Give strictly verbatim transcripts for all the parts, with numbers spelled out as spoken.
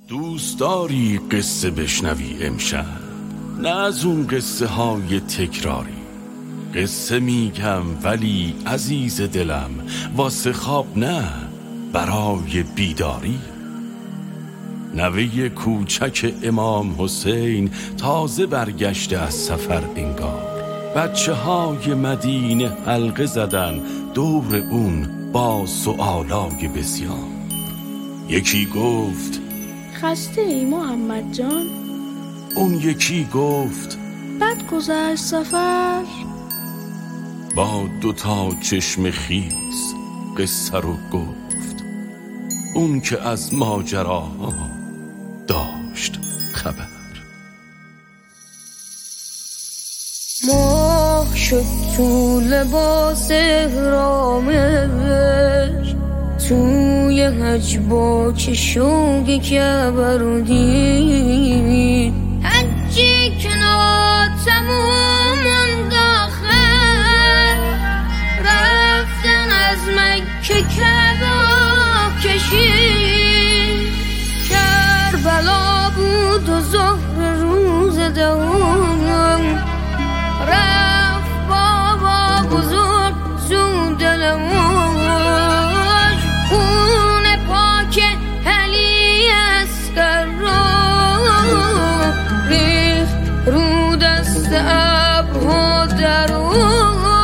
دوست داری قصه بشنوی امشب؟ نه از اون قصه های تکراری. قصه میگم ولی عزیز دلم واسه خواب نه، برای بیداری. نوه کوچک امام حسین تازه برگشته از سفر انگار. بچه های مدینه حلقه زدن دور اون با سؤالای بسیار. یکی گفت خسته ای محمد جان؟ اون یکی گفت بد گذشت سفر؟ با دوتا چشم خیس قصه رو گفت اون که از ماجراها داشت خبر. ماه شد تو لباس احرامش، توی حج با چشوگ کعبه رو دید. حجی کنار تموم انداخت، رفتن از مکه کعبه کشید. کربلا بود و ظهر روز دوم، رفت بابا بزرگ زود دلموش. خون پاک علی اصغر رو ریخت رو دست ابرها درون.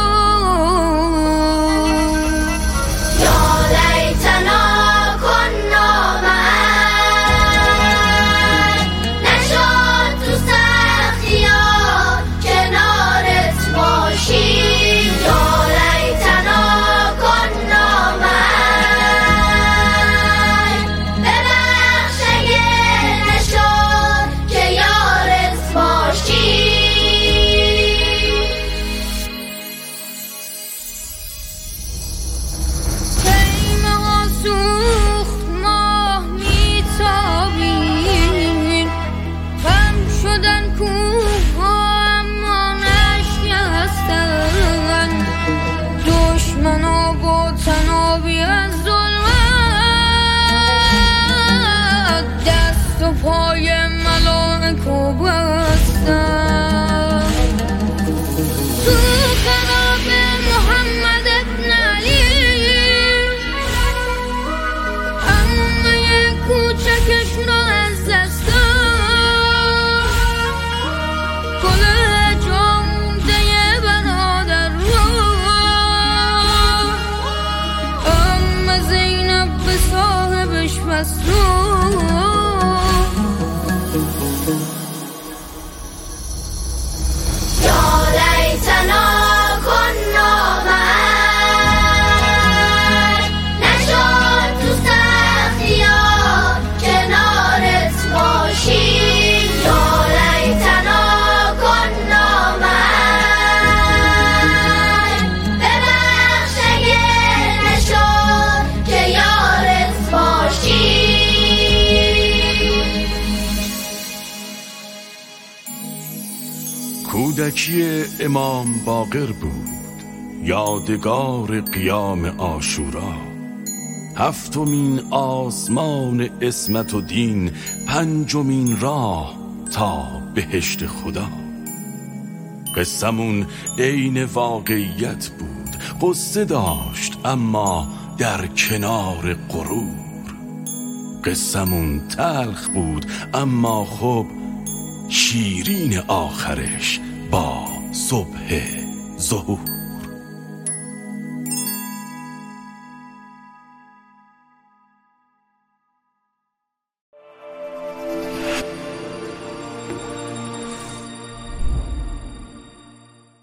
کودکی امام باقر بود، یادگار قیام عاشورا. هفتمین آسمان عصمت و دین، پنجمین راه تا بهشت خدا. قصمون عین واقعیت بود، قصه داشت اما در کنار غرور. قصمون تلخ بود اما خب شیرین آخرش با صبح ظهور.